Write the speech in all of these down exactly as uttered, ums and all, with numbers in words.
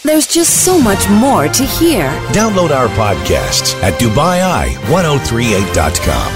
There's just so much more to hear. Download our podcasts at Dubai Eye ten thirty-eight dot com.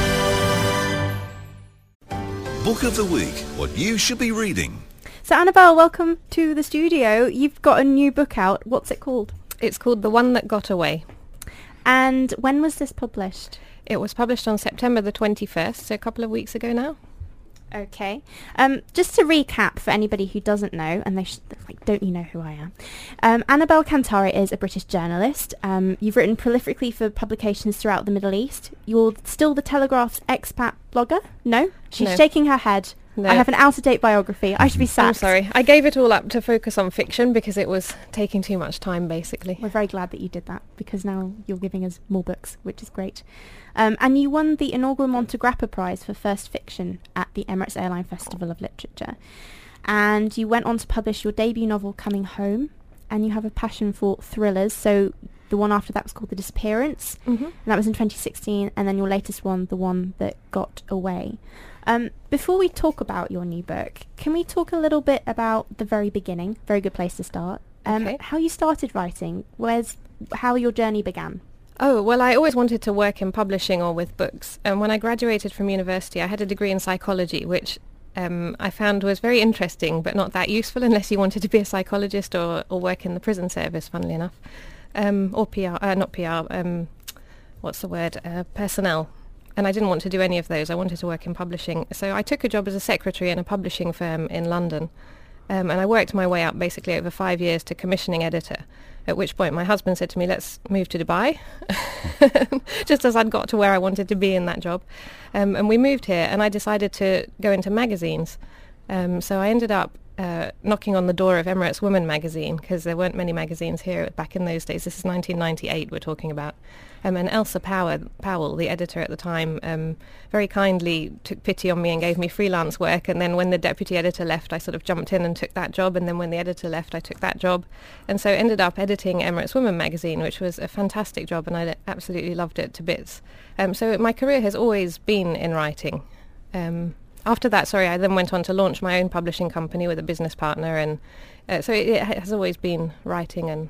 Book of the Week, what you should be reading. So Annabelle, welcome to the studio. You've got a new book out. What's it called? It's called The One That Got Away. And when was this published? It was published on September the twenty-first, so a couple of weeks ago now. Okay. Um, just to recap for anybody who doesn't know, and they sh- like, don't you know who I am? Um, Annabelle Cantara is a British journalist. Um, you've written prolifically for publications throughout the Middle East. You're still the Telegraph's expat blogger? No? She's No. shaking her head. No. I have an out-of-date biography. I should be sacked. I'm sorry. I gave it all up to focus on fiction because it was taking too much time, basically. We're very glad that you did that, because now you're giving us more books, which is great. Um, and you won the inaugural Monte Grappa Prize for First Fiction at the Emirates Airline Festival of Literature. And you went on to publish your debut novel, Coming Home, and you have a passion for thrillers. So the one after that was called The Disappearance, Mm-hmm. and that was in twenty sixteen, and then your latest one, The One That Got Away. Um, before we talk about your new book, can we talk a little bit about the very beginning? Very good place to start. Um, Okay. How you started writing, where's how your journey began. Oh, well, I always wanted to work in publishing or with books. And when I graduated from university, I had a degree in psychology, which um, I found was very interesting, but not that useful unless you wanted to be a psychologist or, or work in the prison service, funnily enough. Um, or P R, uh, not P R, um, what's the word, uh, personnel. And I didn't want to do any of those. I wanted to work in publishing. So I took a job as a secretary in a publishing firm in London. Um, and I worked my way up basically over five years to commissioning editor, at which point my husband said to me, let's move to Dubai, just as I'd got to where I wanted to be in that job. Um, and we moved here, and I decided to go into magazines. Um, so I ended up uh, knocking on the door of Emirates Women magazine, because there weren't many magazines here back in those days. This is nineteen ninety-eight we're talking about. Um, and Elsa Power, Powell, the editor at the time, um, very kindly took pity on me and gave me freelance work. And then when the deputy editor left, I sort of jumped in and took that job. And then when the editor left, I took that job. And so ended up editing Emirates Women magazine, which was a fantastic job, and I absolutely loved it to bits. Um, so my career has always been in writing. Um, after that, sorry, I then went on to launch my own publishing company with a business partner. And uh, so it, it has always been writing and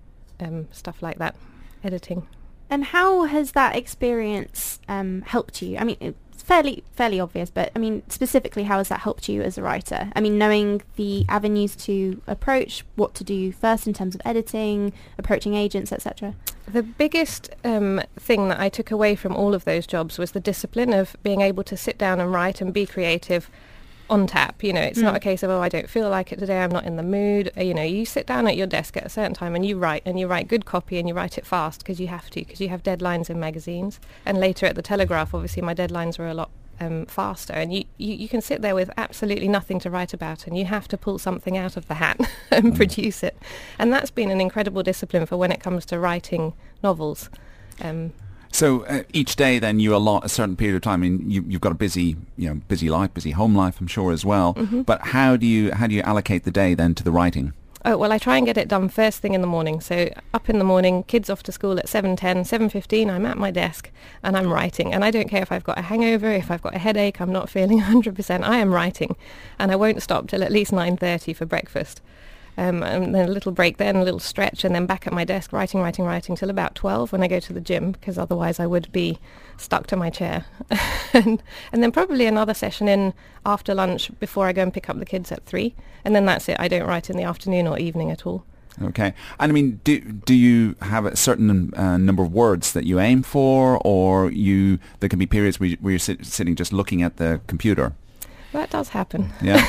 um, stuff like that, editing. And how has that experience um, helped you? I mean, it's fairly fairly obvious, but I mean, specifically, how has that helped you as a writer? I mean, knowing the avenues to approach, what to do first in terms of editing, approaching agents, et cetera. The biggest um, thing that I took away from all of those jobs was the discipline of being able to sit down and write and be creative on tap. You know, it's mm. not a case of, oh, I don't feel like it today, I'm not in the mood. Uh, you know, you sit down at your desk at a certain time and you write, and you write good copy, and you write it fast because you have to, because you have deadlines in magazines. And later at the Telegraph, obviously, my deadlines were a lot um, faster. And you, you, you can sit there with absolutely nothing to write about, and you have to pull something out of the hat and mm. produce it. And that's been an incredible discipline for when it comes to writing novels. Um, So uh, each day, then, you allot a certain period of time. I mean, you, you've got a busy, you know, busy life, busy home life, I'm sure, as well. Mm-hmm. But how do you how do you allocate the day then to the writing? Oh, well, I try and get it done first thing in the morning. So up in the morning, kids off to school at seven ten, seven fifteen, I'm at my desk and I'm writing. And I don't care if I've got a hangover, if I've got a headache, I'm not feeling one hundred percent. I am writing. And I won't stop till at least nine thirty for breakfast. Um, and then a little break then, a little stretch, and then back at my desk writing, writing, writing till about twelve when I go to the gym, because otherwise I would be stuck to my chair. and, and then probably another session in after lunch before I go and pick up the kids at three. And then that's it. I don't write in the afternoon or evening at all. Okay. And I mean, do do you have a certain uh, number of words that you aim for, or you there can be periods where, you, where you're sit, sitting just looking at the computer? That does happen. Yeah.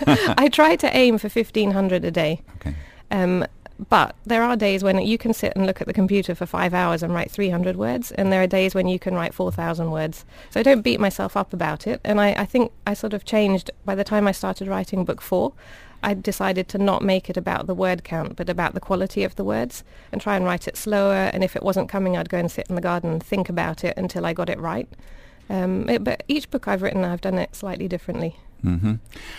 I try to aim for fifteen hundred a day. Okay. Um, but there are days when you can sit and look at the computer for five hours and write three hundred words, and there are days when you can write four thousand words. So I don't beat myself up about it. And I, I think I sort of changed by the time I started writing book four. I decided to not make it about the word count, but about the quality of the words, and try and write it slower. And if it wasn't coming, I'd go and sit in the garden and think about it until I got it right. Um, it, but each book I've written, I've done it slightly differently. Mm-hmm.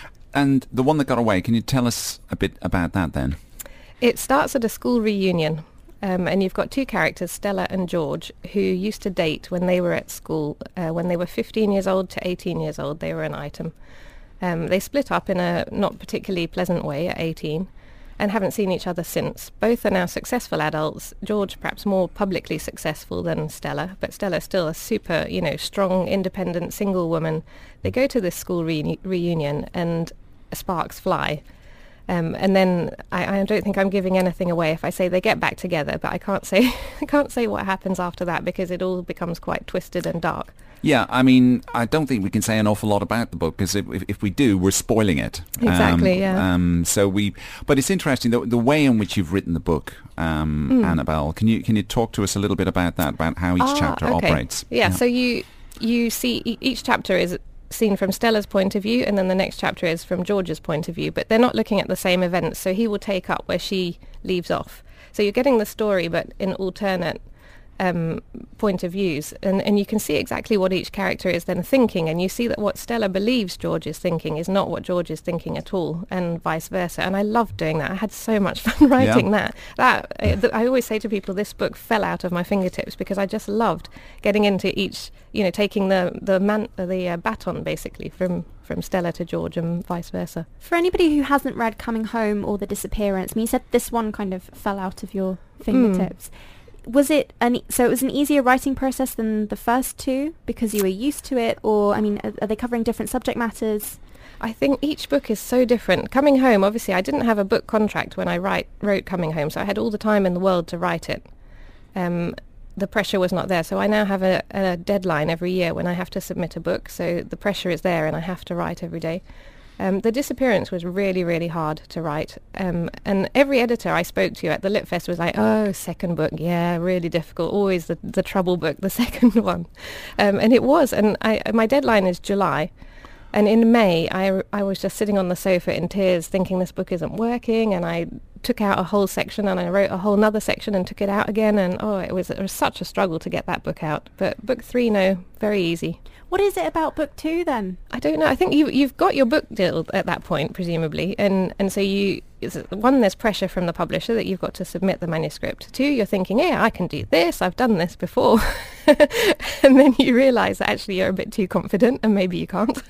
And The One That Got Away, can you tell us a bit about that then? It starts at a school reunion, um, and you've got two characters, Stella and George, who used to date when they were at school. Uh, when they were fifteen years old to eighteen years old, they were an item. Um, they split up in a not particularly pleasant way at eighteen, and haven't seen each other since. Both are now successful adults. George perhaps more publicly successful than Stella, but Stella's still a super, you know, strong, independent, single woman. They go to this school reuni- reunion and sparks fly. Um, and then I, I don't think I'm giving anything away if I say they get back together, but I can't say I can't say what happens after that because it all becomes quite twisted and dark. Yeah, I mean, I don't think we can say an awful lot about the book because if, if, if we do, we're spoiling it. Exactly, um, yeah. Um, so we, but it's interesting the, the way in which you've written the book, um, mm. Annabelle. Can you can you talk to us a little bit about that, about how each ah, chapter okay. operates? Yeah, yeah, so you you see e- each chapter is seen from Stella's point of view, and then the next chapter is from George's point of view, but they're not looking at the same events, so he will take up where she leaves off. So you're getting the story, but in alternate um, point of views, and, and you can see exactly what each character is then thinking, and you see that what Stella believes George is thinking is not what George is thinking at all, and vice versa. And I loved doing that. I had so much fun writing yeah. that. That uh, th- I always say to people, this book fell out of my fingertips because I just loved getting into each, you know, taking the the man uh, the uh, baton basically from from Stella to George and vice versa. For anybody who hasn't read Coming Home or The Disappearance, I mean, you said this one kind of fell out of your fingertips. Mm. Was it an e- so it was an easier writing process than the first two because you were used to it, or I mean, are, are they covering different subject matters? I think each book is so different. Coming Home, obviously, I didn't have a book contract when I write, wrote Coming Home, so I had all the time in the world to write it. Um, the pressure was not there, so I now have a, a deadline every year when I have to submit a book, so the pressure is there and I have to write every day. Um, the Disappearance was really, really hard to write. Um, and every editor I spoke to at the Lit Fest was like, oh, second book, yeah, really difficult. Always the, the trouble book, the second one. Um, and it was. And I, my deadline is July. And in May, I, I was just sitting on the sofa in tears thinking this book isn't working. And I took out a whole section and I wrote a whole nother section and took it out again. And oh, it was, it was such a struggle to get that book out. But book three, no, very easy. What is it about book two then? I don't know. I think you, you've got your book deal at that point, presumably. And, and so you, one, there's pressure from the publisher that you've got to submit the manuscript. Two, you're thinking, yeah, I can do this. I've done this before. And then you realise that actually you're a bit too confident and maybe you can't.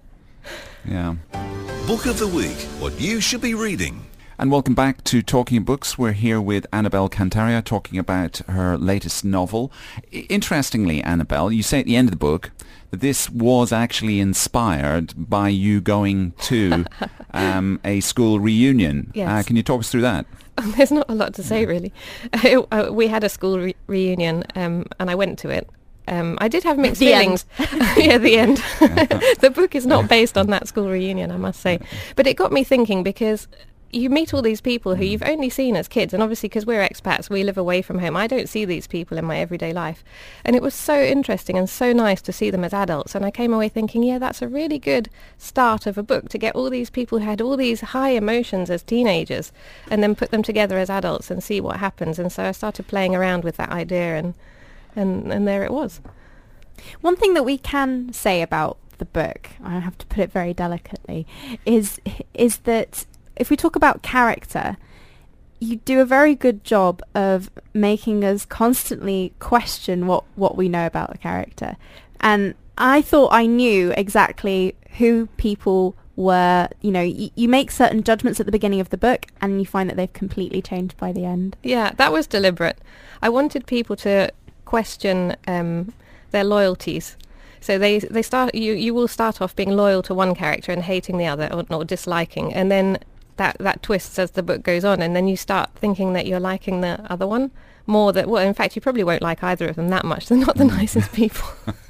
Yeah. Book of the Week, what you should be reading. And welcome back to Talking Books. We're here with Annabelle Cantaria talking about her latest novel. I- interestingly, Annabelle, you say at the end of the book that this was actually inspired by you going to um, a school reunion. Yes. Uh, can you talk us through that? There's not a lot to say, really. It, uh, we had a school re- reunion um, and I went to it. Um, I did have mixed The feelings. Yeah, the end. The book is not based on that school reunion, I must say. But it got me thinking because you meet all these people who you've only seen as kids, and obviously because we're expats, we live away from home. I don't see these people in my everyday life. And it was so interesting and so nice to see them as adults. And I came away thinking, yeah, that's a really good start of a book, to get all these people who had all these high emotions as teenagers and then put them together as adults and see what happens. And so I started playing around with that idea, and and, and there it was. One thing that we can say about the book, I have to put it very delicately, is is that if we talk about character, you do a very good job of making us constantly question what, what we know about the character. And I thought I knew exactly who people were. You know, y- you make certain judgments at the beginning of the book and you find that they've completely changed by the end. Yeah, that was deliberate. I wanted people to question um, their loyalties. So they they start you you will start off being loyal to one character and hating the other, or, or disliking, and then that that twists as the book goes on, and then you start thinking that you're liking the other one more. That well, in fact, you probably won't like either of them that much. They're not the nicest people.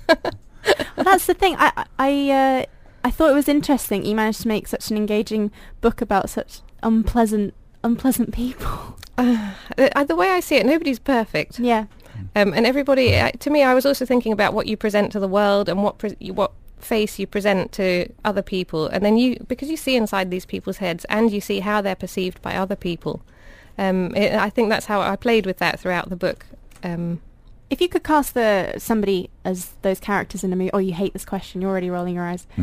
Well, that's the thing. I I uh, I thought it was interesting. You managed to make such an engaging book about such unpleasant unpleasant people. Uh, the way I see it, nobody's perfect. Yeah. Um, and everybody, uh, to me, I was also thinking about what you present to the world and what pre- what face you present to other people, and then you, because you see inside these people's heads and you see how they're perceived by other people. Um, it, I think that's how I played with that throughout the book. Um, if you could cast the somebody as those characters in a movie, oh, you hate this question. You're already rolling your eyes.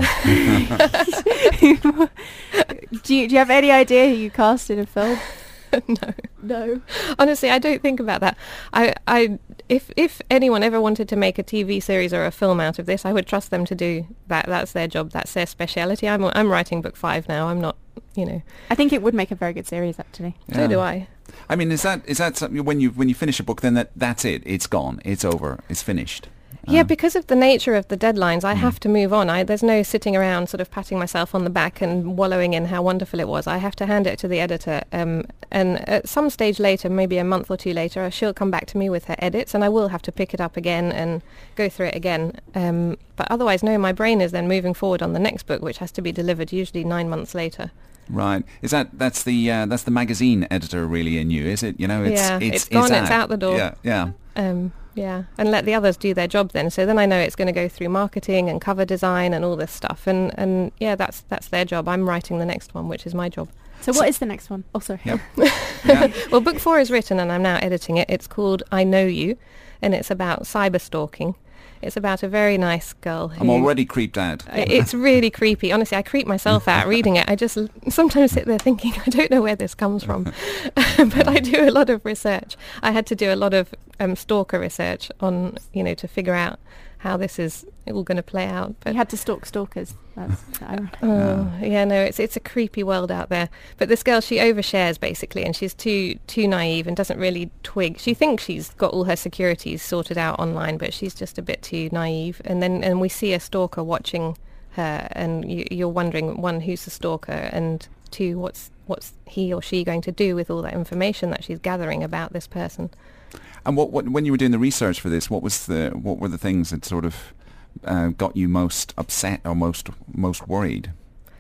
do you do you have any idea who you cast in a film? No. No. Honestly, I don't think about that. I, I, if if anyone ever wanted to make a T V series or a film out of this, I would trust them to do that. That's their job. That's their speciality. I'm I'm writing book five now. I'm not, you know. I think it would make a very good series, actually. So Yeah. do I. I mean, is that is that something when you when you finish a book, then that that's it, it's gone, it's over, it's finished. Yeah, Uh, because of the nature of the deadlines, I have to move on. I, there's no sitting around sort of patting myself on the back and wallowing in how wonderful it was. I have to hand it to the editor. Um, and at some stage later, maybe a month or two later, she'll come back to me with her edits, and I will have to pick it up again and go through it again. Um, but otherwise, no, my brain is then moving forward on the next book, which has to be delivered usually nine months later. Right. Is that that's the uh, that's the magazine editor really in you? Is it? You know, it's Yeah, it's, it's gone, it's out the door. Yeah, yeah. Um, yeah, and let the others do their job then. So then I know it's going to go through marketing and cover design and all this stuff. And, and yeah, that's that's their job. I'm writing the next one, which is my job. So what is the next one? Oh, sorry. Yep. Yeah. Well, book four is written and I'm now editing it. It's called I Know You, and it's about cyber stalking. It's about a very nice girl who... I'm already creeped out. I- It's really creepy. Honestly, I creep myself out reading it. I just l- sometimes sit there thinking, I don't know where this comes from. But I do a lot of research. I had to do a lot of um, stalker research on, you know, to figure out how this is all going to play out. But You had to stalk stalkers. That's ironic. Oh, yeah, no, it's it's a creepy world out there. But this girl, she overshares basically, and she's too too naive and doesn't really twig. She thinks she's got all her securities sorted out online, but she's just a bit too naive. And then and we see a stalker watching her, and you, you're wondering, one, who's the stalker, and two, what's what's he or she going to do with all that information that she's gathering about this person. And what, what when you were doing the research for this, what was the what were the things that sort of uh, got you most upset or most most worried?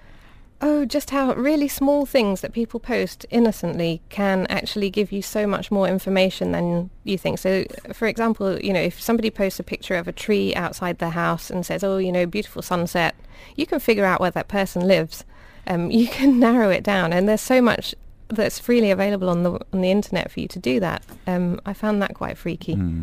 Oh, just how really small things that people post innocently can actually give you so much more information than you think. So, for example, you know, if somebody posts a picture of a tree outside their house and says, oh, you know, beautiful sunset, you can figure out where that person lives. Um, you can narrow it down, and there's so much that's freely available on the on the internet for you to do that. Um, I found that quite freaky. Mm.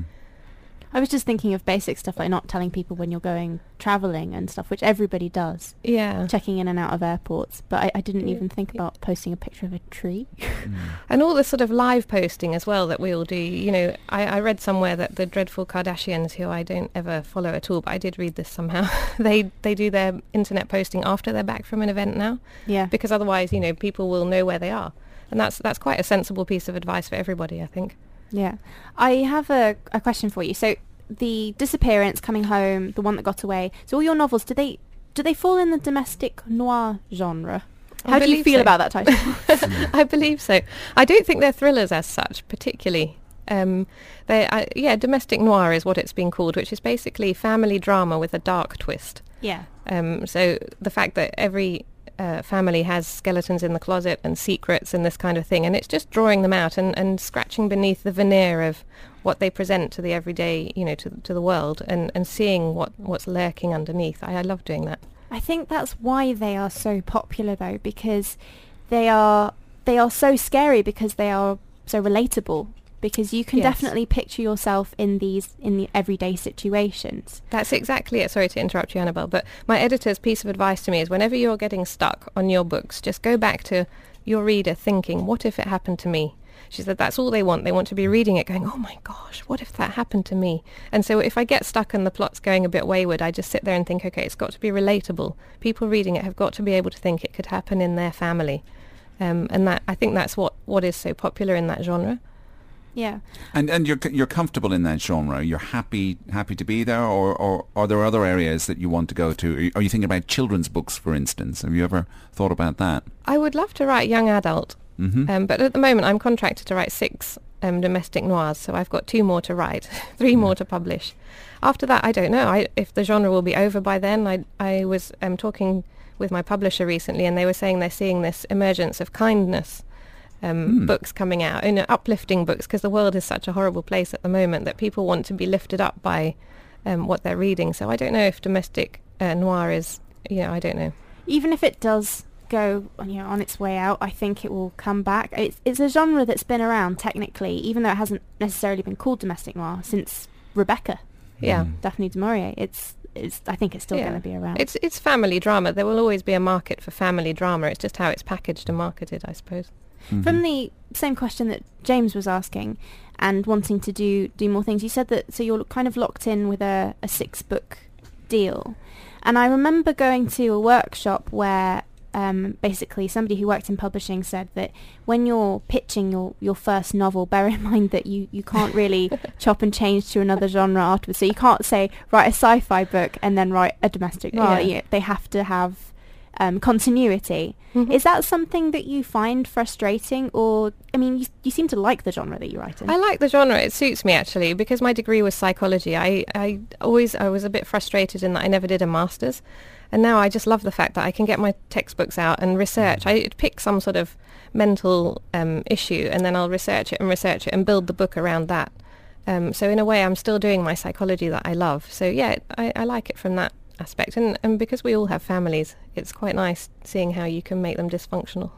I was just thinking of basic stuff like not telling people when you're going travelling and stuff, which everybody does. Yeah. Checking in and out of airports. But I, I didn't even think about posting a picture of a tree. And all the sort of live posting as well that we all do. You know, I, I read somewhere that the dreadful Kardashians, who I don't ever follow at all, but I did read this somehow, they they do their internet posting after they're back from an event now. Yeah. Because otherwise, you know, people will know where they are. And that's that's quite a sensible piece of advice for everybody, I think. Yeah. I have a, a question for you. So the disappearance, coming home, the one that got away. So all your novels, do they do they fall in the domestic noir genre? I How do you believe feel so. about that title? I believe so. I don't think they're thrillers as such, particularly. Um, they, I, yeah, domestic noir is what it's been called, which is basically family drama with a dark twist. Yeah. Um, so the fact that every uh, family has skeletons in the closet and secrets and this kind of thing, and it's just drawing them out and, and scratching beneath the veneer of what they present to the everyday, you know, to to the world, and, and seeing what, what's lurking underneath. I, I love doing that. I think that's why they are so popular, though, because they are they are so scary because they are so relatable. Because you can Yes. definitely picture yourself in these in the everyday situations. That's exactly it. Sorry to interrupt you, Annabelle, but my editor's piece of advice to me is whenever you're getting stuck on your books, just go back to your reader thinking, what if it happened to me? She said that's all they want. They want to be reading it going, oh my gosh, what if that happened to me? And so if I get stuck and the plot's going a bit wayward, I just sit there and think, okay, it's got to be relatable. People reading it have got to be able to think it could happen in their family. Um, and that I think that's what, what is so popular in that genre. Yeah. And and you're you're comfortable in that genre. You're happy happy to be there, or, or are there other areas that you want to go to? Are you, are you thinking about children's books, for instance? Have you ever thought about that? I would love to write young adult, Mm-hmm. um, but at the moment I'm contracted to write six um, domestic noirs, so I've got two more to write, three more to publish. After that, I don't know I, if the genre will be over by then. I, I was um, talking with my publisher recently, and they were saying they're seeing this emergence of kindness um, Mm. books coming out, you know, uplifting books, because the world is such a horrible place at the moment that people want to be lifted up by um, what they're reading. So I don't know if domestic uh, noir is, you know, I don't know. Even if it does go, you know, on its way out, I think it will come back. It's it's a genre that's been around technically, even though it hasn't necessarily been called domestic noir since Rebecca, Yeah. Mm. Daphne du Maurier. It's it's I think it's still Yeah. going to be around. It's it's family drama. There will always be a market for family drama. It's just how it's packaged and marketed, I suppose. Mm-hmm. From the same question that James was asking, and wanting to do do more things, you said that so you're kind of locked in with a, a six book deal, and I remember going to a workshop where um, basically somebody who worked in publishing said that when you're pitching your, your first novel, bear in mind that you, you can't really chop and change to another genre afterwards. So you can't say, write a sci-fi book and then write a domestic novel. Yeah. You- They have to have um, continuity. Mhm. Is that something that you find frustrating? Or, I mean, you, you seem to like the genre that you write in. I like the genre. It suits me, actually, because my degree was psychology. I, I always I was a bit frustrated in that I never did a master's, and now I just love the fact that I can get my textbooks out and research. I pick some sort of mental um, issue, and then I'll research it and research it and build the book around that. Um, so in a way, I'm still doing my psychology that I love. So yeah, I, I like it from that aspect, and, and because we all have families, it's quite nice seeing how you can make them dysfunctional.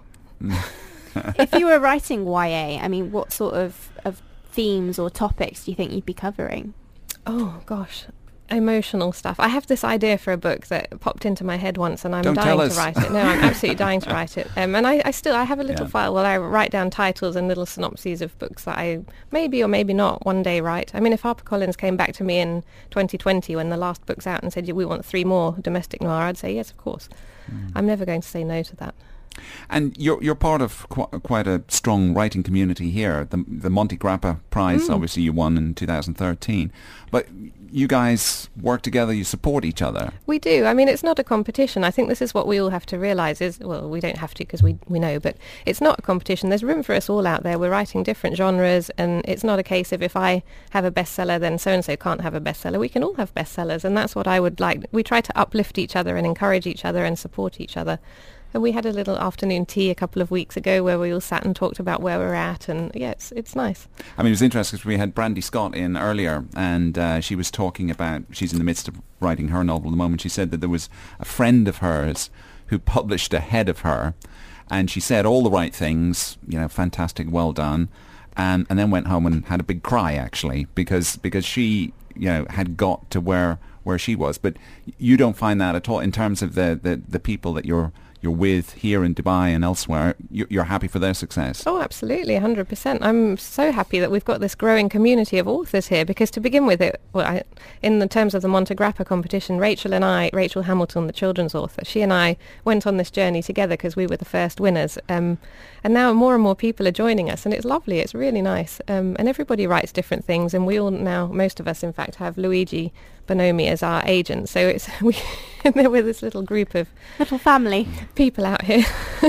If you were writing Y A, I mean, what sort of, of themes or topics do you think you'd be covering? Oh gosh, emotional stuff. I have this idea for a book that popped into my head once, and I'm Don't dying tell to us. write it. No, I'm absolutely dying to write it. Um, and I, I still I have a little Yeah. file where I write down titles and little synopses of books that I maybe or maybe not one day write. I mean, if HarperCollins came back to me in twenty twenty when the last book's out and said, "Yeah, we want three more domestic noir," I'd say yes, of course. Mm. I'm never going to say no to that. And you're you're part of qu- quite a strong writing community here. The the Monte Grappa Prize, Mm. obviously, you won in two thousand thirteen. But you guys work together. You support each other. We do. I mean, it's not a competition. I think this is what we all have to realise is, well, we don't have to because we, we know, but it's not a competition. There's room for us all out there. We're writing different genres, and it's not a case of if I have a bestseller, then so-and-so can't have a bestseller. We can all have bestsellers, and that's what I would like. We try to uplift each other and encourage each other and support each other. And we had a little afternoon tea a couple of weeks ago where we all sat and talked about where we're at, and yeah, it's it's nice. I mean, it was interesting because we had Brandy Scott in earlier, and uh, she was talking about, she's in the midst of writing her novel at the moment. She said that there was a friend of hers who published ahead of her, and she said all the right things, you know, fantastic, well done, and, and then went home and had a big cry, actually, because because she, you know, had got to where where she was. But you don't find that at all in terms of the, the, the people that you're you're with here in Dubai and elsewhere. You're, you're happy for their success. Oh, absolutely, one hundred percent. I'm so happy that we've got this growing community of authors here, because to begin with, it, well, I, in the terms of the Monte Grappa competition, Rachel and I, Rachel Hamilton, the children's author, she and I went on this journey together because we were the first winners. Um, and now more and more people are joining us, and it's lovely. It's really nice. Um, and everybody writes different things, and we all now, most of us, in fact, have Luigi Bonomi as our agent. So it's we there were this little group of Little family. people out here.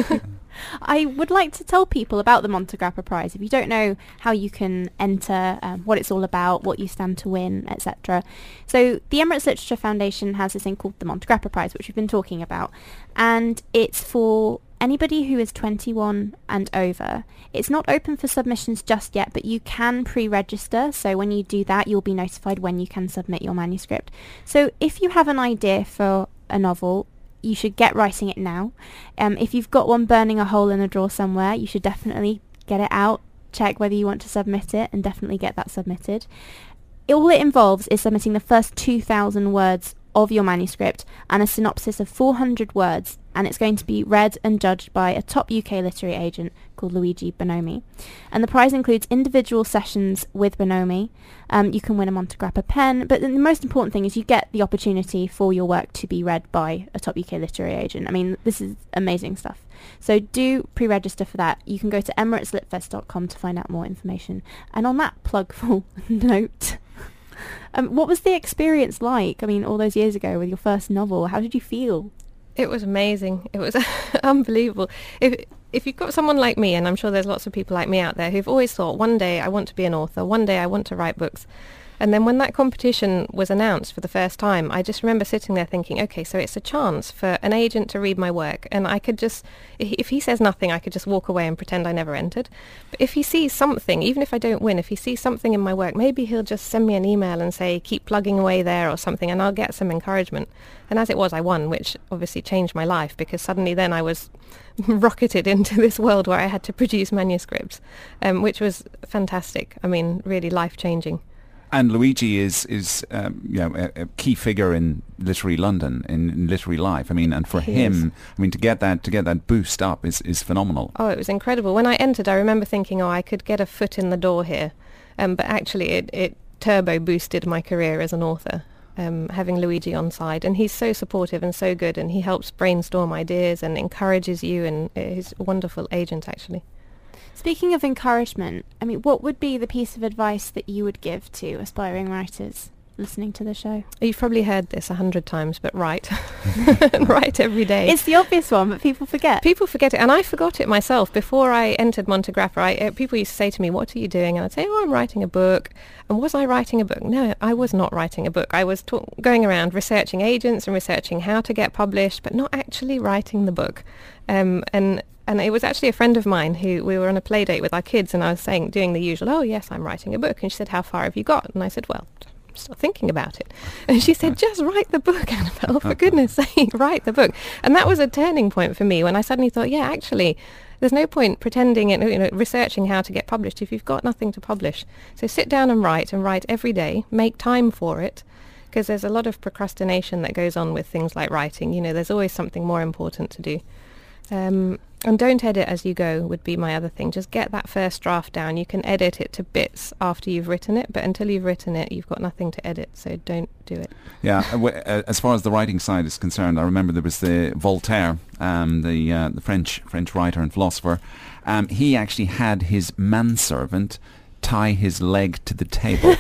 I would like to tell people about the Monte Grappa Prize. If you don't know how you can enter, um, what it's all about, what you stand to win, et cetera. So the Emirates Literature Foundation has this thing called the Monte Grappa Prize, which we've been talking about, and it's for anybody who is twenty-one and over. It's not open for submissions just yet, but you can pre-register. So when you do that, you'll be notified when you can submit your manuscript. So if you have an idea for a novel, you should get writing it now. Um, if you've got one burning a hole in a drawer somewhere, you should definitely get it out, check whether you want to submit it, and definitely get that submitted. All it involves is submitting the first two thousand words of your manuscript and a synopsis of four hundred words, and it's going to be read and judged by a top U K literary agent called Luigi Bonomi. And the prize includes individual sessions with Bonomi. Um, you can win a Monte Grappa pen, but the most important thing is you get the opportunity for your work to be read by a top U K literary agent. I mean, this is amazing stuff. So do pre-register for that. You can go to emirates lit fest dot com to find out more information. And on that plugful note, Um, what was the experience like? I mean, all those years ago with your first novel, how did you feel? It was amazing. It was unbelievable. If if you've got someone like me, and I'm sure there's lots of people like me out there who've always thought, one day I want to be an author, one day I want to write books. And then when that competition was announced for the first time, I just remember sitting there thinking, okay, so it's a chance for an agent to read my work, and I could just, if he says nothing, I could just walk away and pretend I never entered. But if he sees something, even if I don't win, if he sees something in my work, maybe he'll just send me an email and say, keep plugging away there or something, and I'll get some encouragement. And as it was, I won, which obviously changed my life, because suddenly then I was rocketed into this world where I had to produce manuscripts, um, which was fantastic. I mean, really life-changing. And Luigi is is um, you know a, a key figure in literary London, in, in literary life. I mean, and for He him, is. I mean, to get that to get that boost up is, is phenomenal. Oh, it was incredible. When I entered, I remember thinking, oh, I could get a foot in the door here. Um, but actually, it, it turbo boosted my career as an author. um, having Luigi on side, and he's so supportive and so good, and he helps brainstorm ideas and encourages you, and he's a wonderful agent, actually. Speaking of encouragement, I mean, what would be the piece of advice that you would give to aspiring writers listening to the show? You've probably heard this a hundred times, but write. Write every day. It's the obvious one, but people forget. People forget it, and I forgot it myself. Before I entered Montegrappa, I, uh, people used to say to me, what are you doing? And I'd say, oh, I'm writing a book. And was I writing a book? No, I was not writing a book. I was ta- going around researching agents and researching how to get published, but not actually writing the book. Um, and And it was actually a friend of mine who, we were on a play date with our kids, and I was saying, doing the usual, oh, yes, I'm writing a book. And she said, how far have you got? And I said, well, I'm still thinking about it. And she said, just write the book, Annabelle, for goodness sake, write the book. And that was a turning point for me when I suddenly thought, yeah, actually, there's no point pretending and, you know, researching how to get published if you've got nothing to publish. So sit down and write, and write every day. Make time for it, because there's a lot of procrastination that goes on with things like writing. You know, there's always something more important to do. Um, and don't edit as you go would be my other thing. Just get that first draft down. You can edit it to bits after you've written it, but until you've written it, you've got nothing to edit, so don't do it. Yeah, uh, w- uh, as far as the writing side is concerned, I remember there was the Voltaire, um, the uh, the French French writer and philosopher. Um, he actually had his manservant tie his leg to the table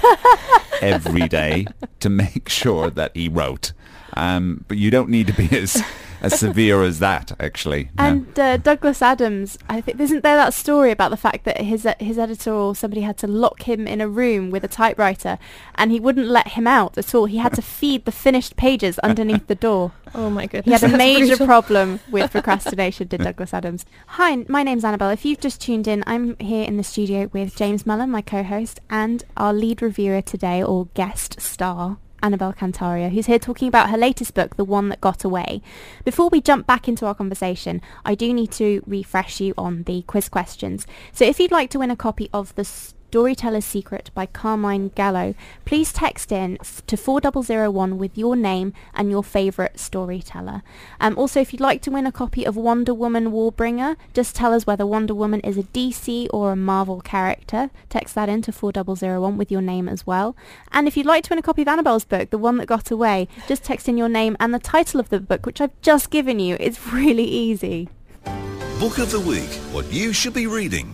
every day to make sure that he wrote. Um, but you don't need to be as as severe as that, actually. And uh, Douglas Adams, I think, isn't there that story about the fact that his uh, his editor or somebody had to lock him in a room with a typewriter, and he wouldn't let him out at all. He had to feed the finished pages underneath the door. Oh my He goodness. had a that's major brutal. problem with procrastination, did Douglas Adams. Hi, my name's Annabelle. If you've just tuned in, I'm here in the studio with James Mullen, my co-host, and our lead reviewer today, or guest star, Annabelle Cantaria, who's here talking about her latest book, The One That Got Away. Before we jump back into our conversation, I do need to refresh you on the quiz questions. So if you'd like to win a copy of The Storyteller's Secret by Carmine Gallo, please text in f- to four zero zero one with your name and your favourite storyteller. Um, also, if you'd like to win a copy of Wonder Woman Warbringer, just tell us whether Wonder Woman is a D C or a Marvel character. Text that in to four zero zero one with your name as well. And if you'd like to win a copy of Annabelle's book, The One That Got Away, just text in your name and the title of the book, which I've just given you. It's really easy. Book of the week, what you should be reading.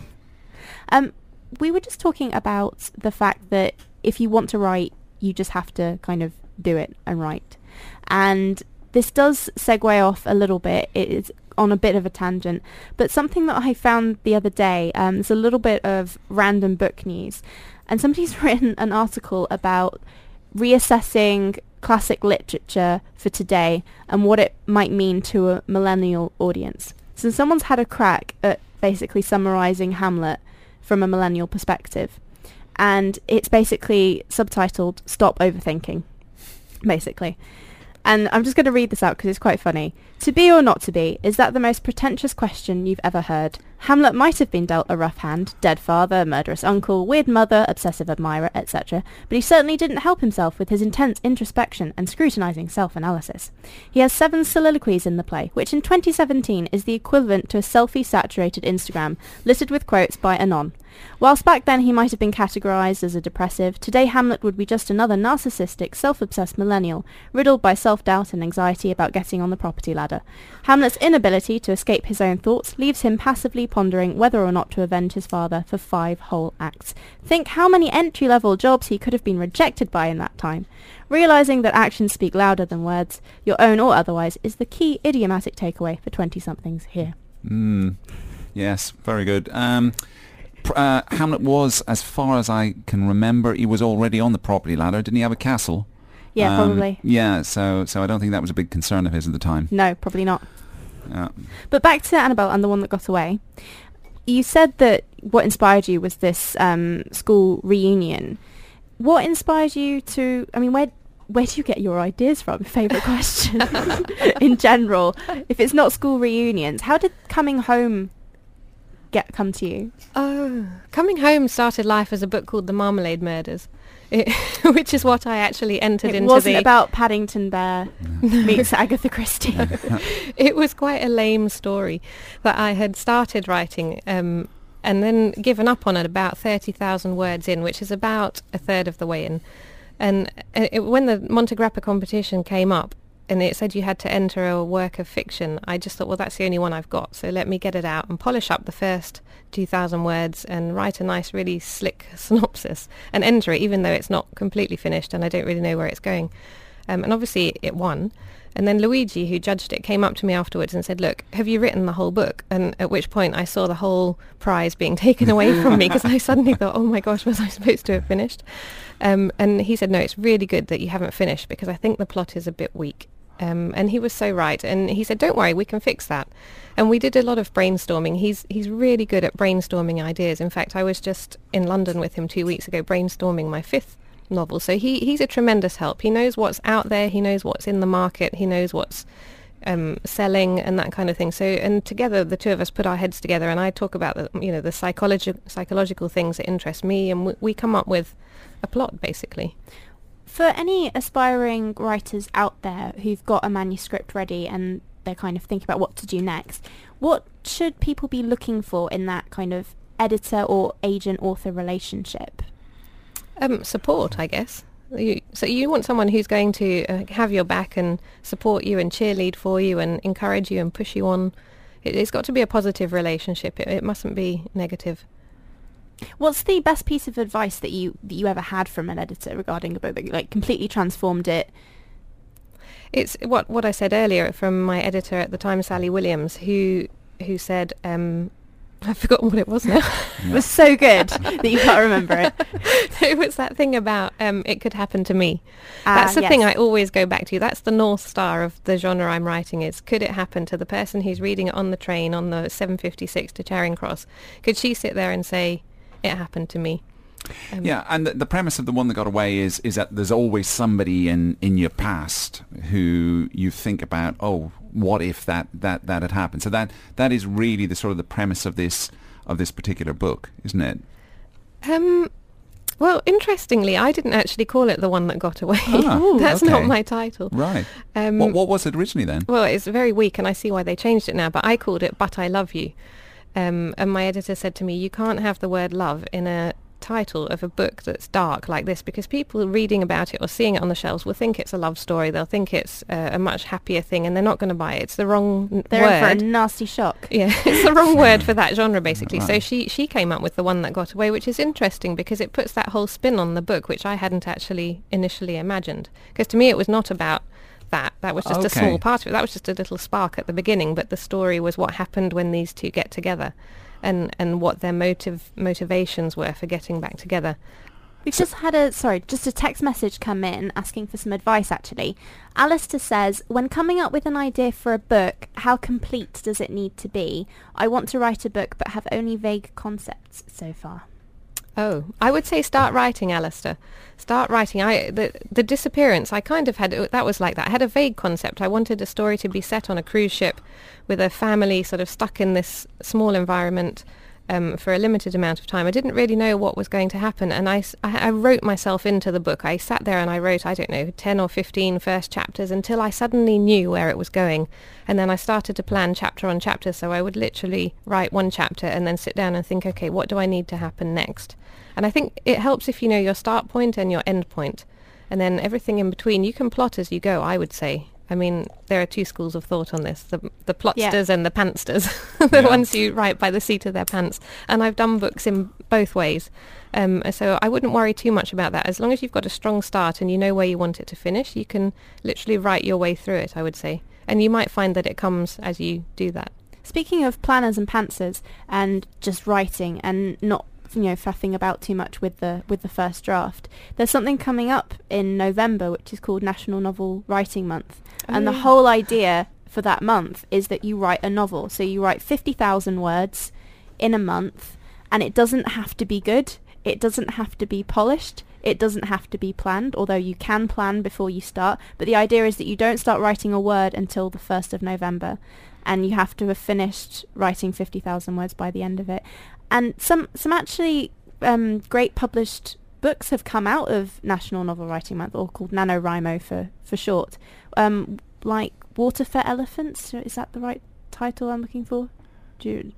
Um, we were just talking about the fact that if you want to write, you just have to kind of do it and write. And this does segue off a little bit. It is on a bit of a tangent, but something that I found the other day, um, there's a little bit of random book news, and somebody's written an article about reassessing classic literature for today and what it might mean to a millennial audience. So someone's had a crack at basically summarising Hamlet from a millennial perspective, and it's basically subtitled "Stop Overthinking," basically. And I'm just going to read this out because it's quite funny. To be or not to be, is that the most pretentious question you've ever heard? Hamlet might have been dealt a rough hand, dead father, murderous uncle, weird mother, obsessive admirer, et cetera, but he certainly didn't help himself with his intense introspection and scrutinising self-analysis. He has seven soliloquies in the play, which in twenty seventeen is the equivalent to a selfie-saturated Instagram, littered with quotes by Anon. Whilst back then he might have been categorised as a depressive, today Hamlet would be just another narcissistic, self-obsessed millennial, riddled by self-doubt and anxiety about getting on the property ladder. Hamlet's inability to escape his own thoughts leaves him passively pondering whether or not to avenge his father for five whole acts. Think how many entry-level jobs he could have been rejected by in that time. Realising that actions speak louder than words, your own or otherwise, is the key idiomatic takeaway for twenty-somethings here. Mm, yes, very good. Um, pr- uh, Hamlet was, as far as I can remember, he was already on the property ladder. Didn't he have a castle? Yeah, Um, probably. Yeah, so so I don't think that was a big concern of his at the time. No, probably not. Yeah. But back to Annabelle and The One That Got Away. You said that what inspired you was this um, school reunion. What inspired you to, I mean, where where do you get your ideas from? Favourite question in general. If it's not school reunions, how did coming home get come to you? Oh, Coming Home started life as a book called The Marmalade Murders, it, which is what I actually entered It into wasn't the... about Paddington Bear meets Agatha Christie. It was quite a lame story that I had started writing um, and then given up on it about thirty thousand words in, which is about a third of the way in. And uh, it, when the Montegrappa competition came up, and it said you had to enter a work of fiction, I just thought, well, that's the only one I've got, so let me get it out and polish up the first two thousand words and write a nice, really slick synopsis and enter it, even though it's not completely finished and I don't really know where it's going. Um, and obviously it won. And then Luigi, who judged it, came up to me afterwards and said, look, have you written the whole book? And at which point I saw the whole prize being taken away from me, because I suddenly thought, oh my gosh, was I supposed to have finished? Um, and he said, no, it's really good that you haven't finished, because I think the plot is a bit weak. Um, and he was so right. And he said, don't worry, we can fix that. And we did a lot of brainstorming. He's he's really good at brainstorming ideas. In fact, I was just in London with him two weeks ago brainstorming my fifth novel. So he, he's a tremendous help. He knows what's out there. He knows what's in the market. He knows what's um, selling and that kind of thing. So, and together, the two of us put our heads together, and I talk about the, you know, the psychologi- psychological things that interest me, and w- we come up with a plot, basically. For any aspiring writers out there who've got a manuscript ready and they're kind of thinking about what to do next, what should people be looking for in that kind of editor or agent-author relationship? Um, support, I guess. You, so you want someone who's going to uh, have your back and support you and cheerlead for you and encourage you and push you on. It, it's got to be a positive relationship. It, it mustn't be negative. What's the best piece of advice that you that you ever had from an editor regarding a book that like completely transformed it? It's what what I said earlier from my editor at the time, Sally Williams, who who said, um, I've forgotten what it was now. It was so good that you can't remember it. It was that thing about um, it could happen to me. Uh, That's the yes. thing I always go back to. That's the North Star of the genre I'm writing is, could it happen to the person who's reading it on the train on the seven fifty-six to Charing Cross? Could she sit there and say, it happened to me? Um, Yeah, and the, the premise of The One That Got Away is is that there's always somebody in, in your past who you think about, oh, what if that, that, that had happened? So that that is really the sort of the premise of this of this particular book, isn't it? Um, well, interestingly, I didn't actually call it The One That Got Away. Ah, That's okay. not my title. Right. Um, what, what was it originally then? Well, it's very weak, and I see why they changed it now, but I called it But I Love You. Um, and my editor said to me, you can't have the word love in a title of a book that's dark like this, because people reading about it or seeing it on the shelves will think it's a love story. They'll think it's uh, a much happier thing, and they're not going to buy it. It's the wrong n- They're word. in for a nasty shock. Yeah, it's the wrong word for that genre, basically. So Right. she, she came up with The One That Got Away, which is interesting because it puts that whole spin on the book, which I hadn't actually initially imagined. Because to me it was not about that. That was just a Okay. small part of it. That was just a little spark at the beginning, but the story was what happened when these two get together, and, and what their motive motivations were for getting back together. We've just had a, sorry, just a text message come in asking for some advice, actually. Alistair says, when coming up with an idea for a book, how complete does it need to be? I want to write a book but have only vague concepts so far. Oh, I would say start writing, Alistair. Start writing. I the the disappearance. I kind of had that was like that. I had a vague concept. I wanted a story to be set on a cruise ship, with a family sort of stuck in this small environment um, for a limited amount of time. I didn't really know what was going to happen, and I, s- I- I wrote myself into the book. I sat there and I wrote, I don't know, ten or fifteen first chapters until I suddenly knew where it was going, and then I started to plan chapter on chapter. So I would literally write one chapter and then sit down and think, okay, what do I need to happen next? And I think it helps if you know your start point and your end point, and then everything in between you can plot as you go, I would say. I mean, there are two schools of thought on this, the the plotsters Yeah. and the pantsters, the Yeah. ones who write by the seat of their pants. And I've done books in both ways. Um, so I wouldn't worry too much about that. As long as you've got a strong start and you know where you want it to finish, you can literally write your way through it, I would say. And you might find that it comes as you do that. Speaking of planners and pantsers and just writing and not, you know, faffing about too much with the with the first draft, there's something coming up in November which is called National Novel Writing Month. And the yeah. whole idea for that month is that you write a novel. So you write fifty thousand words in a month, and it doesn't have to be good. It doesn't have to be polished. It doesn't have to be planned, although you can plan before you start. But the idea is that you don't start writing a word until the first of November, and you have to have finished writing fifty thousand words by the end of it. And some some actually um, great published books have come out of National Novel Writing Month, or called NaNoWriMo for, for short. Um, like Water for Elephants, is that the right title I'm looking for? Do you,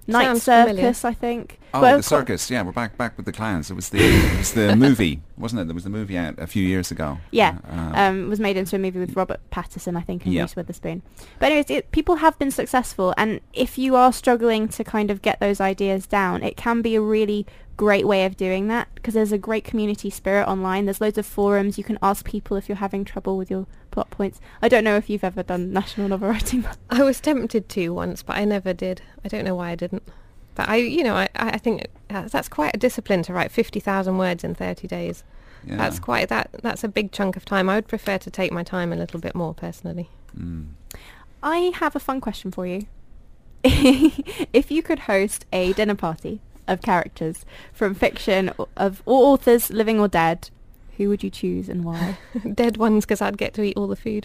Night Sounds Circus, familiar. I think. Oh, Well, the circus. Yeah, we're back back with the clowns. It was the it was the movie, wasn't it? There was the movie out a few years ago. Yeah, Uh, um, was made into a movie with Robert Pattinson, I think, and Yeah. Reese Witherspoon. But anyways, it, people have been successful, and if you are struggling to kind of get those ideas down, it can be a really great way of doing that, because there's a great community spirit online. There's loads of forums. You can ask people if you're having trouble with your plot points. I don't know if you've ever done national novel writing. I was tempted to once, but I never did. I don't know why I didn't. But I, you know, I, I think uh, that's quite a discipline to write fifty thousand words in thirty days. yeah. That's quite that. That's a big chunk of time. I would prefer to take my time a little bit more personally. Mm. I have a fun question for you. If you could host a dinner party of characters from fiction o- of all authors, living or dead, who would you choose and why? Dead ones, because I'd get to eat all the food.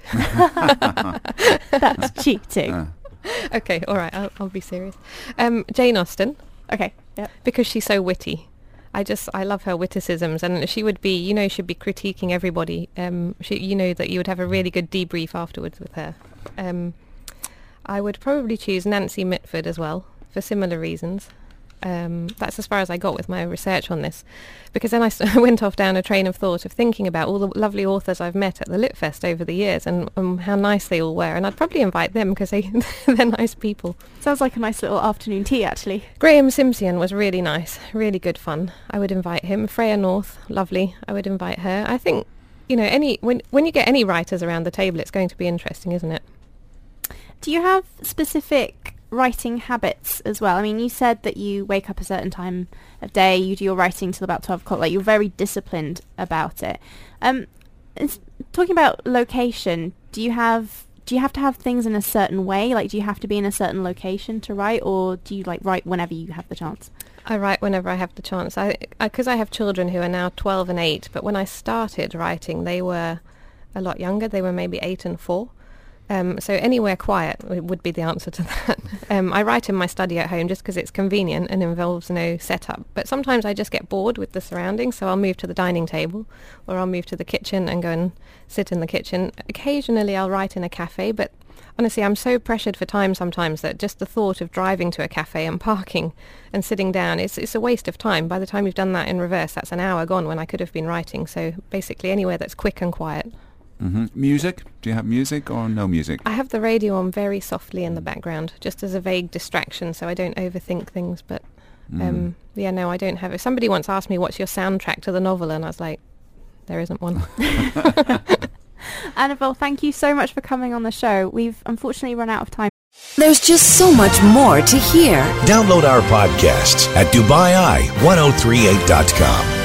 That's cheating. Uh, Okay, all right, I'll, I'll be serious. Um, Jane Austen, Okay. Yep. because she's so witty. I just, I love her witticisms, and she would be, you know, she'd be critiquing everybody. Um, she, you know, that you would have a really good debrief afterwards with her. Um, I would probably choose Nancy Mitford as well, for similar reasons. Um, that's as far as I got with my research on this, because then I s- went off down a train of thought of thinking about all the lovely authors I've met at the Lit Fest over the years, and um, how nice they all were, and I'd probably invite them because they, they're nice people. Sounds like a nice little afternoon tea, actually. Graham Simpson was really nice, really good fun. I would invite him. Freya North, lovely. I would invite her. I think, you know, any when when you get any writers around the table, it's going to be interesting, isn't it? Do you have specific writing habits as well? I mean, you said that you wake up a certain time of day, you do your writing till about twelve o'clock, like you're very disciplined about it. Um, it's, talking about location, do you have do you have to have things in a certain way? Like, do you have to be in a certain location to write, or do you like write whenever you have the chance? I write whenever I have the chance. I because I, I have children who are now twelve and eight, but when I started writing, they were a lot younger. They were maybe eight and four. Um, so anywhere quiet w- would be the answer to that. um, I write in my study at home just because it's convenient and involves no setup. But sometimes I just get bored with the surroundings, so I'll move to the dining table, or I'll move to the kitchen and go and sit in the kitchen. Occasionally I'll write in a cafe, but honestly I'm so pressured for time sometimes that just the thought of driving to a cafe and parking and sitting down, it's, it's a waste of time. By the time you've done that in reverse, that's an hour gone when I could have been writing. So basically anywhere that's quick and quiet. hmm Music? Do you have music or no music? I have the radio on very softly in the background, just as a vague distraction, so I don't overthink things. But um, yeah, no, I don't have it. Somebody once asked me, "What's your soundtrack to the novel?" And I was like, "There isn't one." Annabelle, thank you so much for coming on the show. We've unfortunately run out of time. There's just so much more to hear. Download our podcasts at Dubai Eye ten thirty-eight dot com.